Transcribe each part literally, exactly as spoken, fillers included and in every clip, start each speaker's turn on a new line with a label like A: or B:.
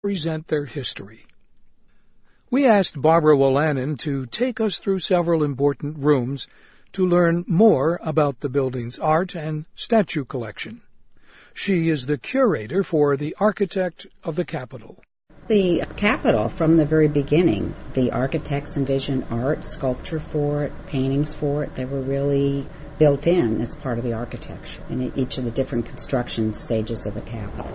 A: present their history. We asked Barbara Wolanin to take us through several important rooms to learn more about the building's art and statue collection. She is the curator for the Architect of the Capitol.
B: The Capitol, from the very beginning, the architects envisioned art, sculpture for it, paintings for it. They were really built in as part of the architecture in each of the different construction stages of the Capitol.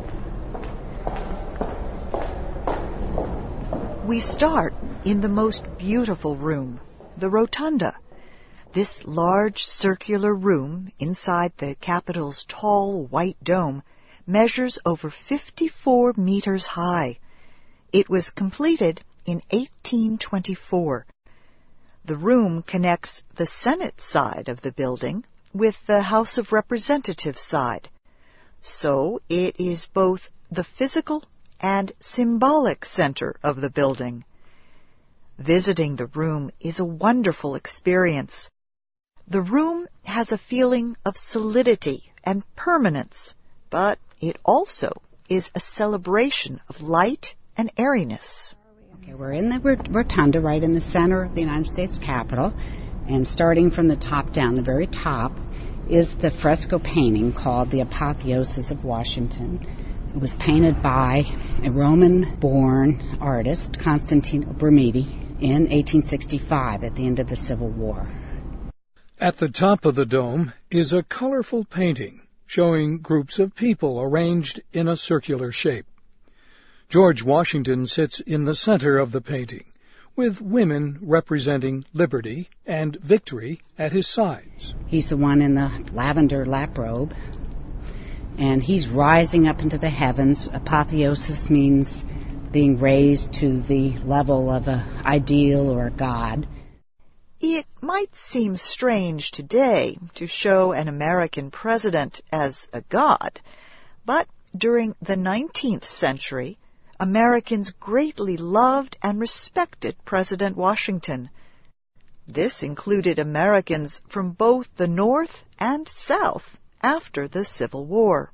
C: We start in the most beautiful room, the Rotunda. This large circular room inside the Capitol's tall white dome measures over fifty-four meters high. It was completed in eighteen twenty-four. The room connects the Senate side of the building with the House of Representatives side. So it is both the physical and symbolic center of the building. Visiting the room is a wonderful experience. The room has a feeling of solidity and permanence, but it also is a celebration of light and airiness.
B: Okay, we're in the rotunda right in the center of the United States Capitol, and starting from the top down, the very top, is the fresco painting called The Apotheosis of Washington. It was painted by a Roman-born artist, Constantino Brumidi, in eighteen sixty-five at the end of the Civil War.
A: At the top of the dome is a colorful painting showing groups of people arranged in a circular shape. George Washington sits in the center of the painting, with women representing liberty and victory at his sides.
B: He's the one in the lavender lap robe, and he's rising up into the heavens. Apotheosis means being raised to the level of an ideal or a god.
C: It might seem strange today to show an American president as a god, but during the nineteenth century, Americans greatly loved and respected President Washington. This included Americans from both the North and South after the Civil War.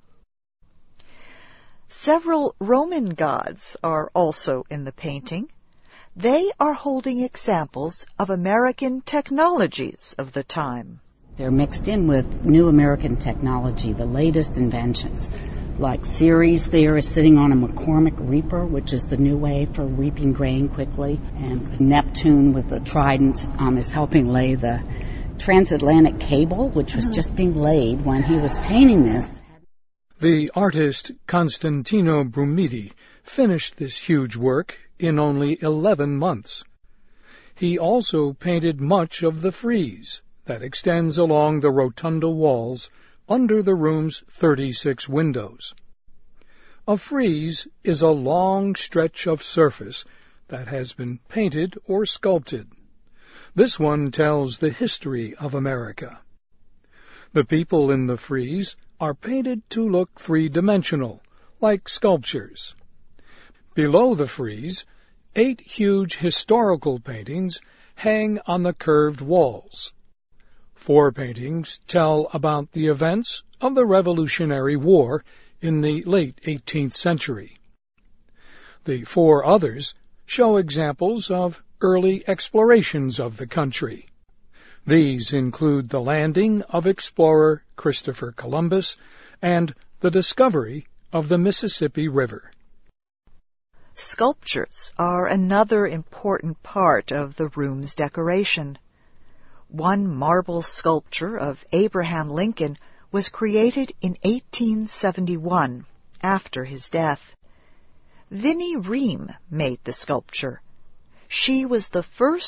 C: Several Roman gods are also in the painting. They are holding examples of American technologies of the time.
B: They're mixed in with new American technology, the latest inventions. Like Ceres there is sitting on a McCormick reaper, which is the new way for reaping grain quickly. And Neptune with the trident um, is helping lay the transatlantic cable, which was just being laid when he was painting this.
A: The artist Constantino Brumidi finished this huge work in only eleven months. He also painted much of the frieze that extends along the rotunda walls under the room's thirty-six windows. A frieze is a long stretch of surface that has been painted or sculpted. This one tells the history of America. The people in the frieze are painted to look three-dimensional, like sculptures. Below the frieze, eight huge historical paintings hang on the curved walls. Four paintings tell about the events of the Revolutionary War in the late eighteenth century. The four others show examples of early explorations of the country. These include the landing of explorer Christopher Columbus and the discovery of the Mississippi River.
C: Sculptures are another important part of the room's decoration. One marble sculpture of Abraham Lincoln was created in eighteen seventy-one, after his death. Vinnie Ream made the sculpture. She was the first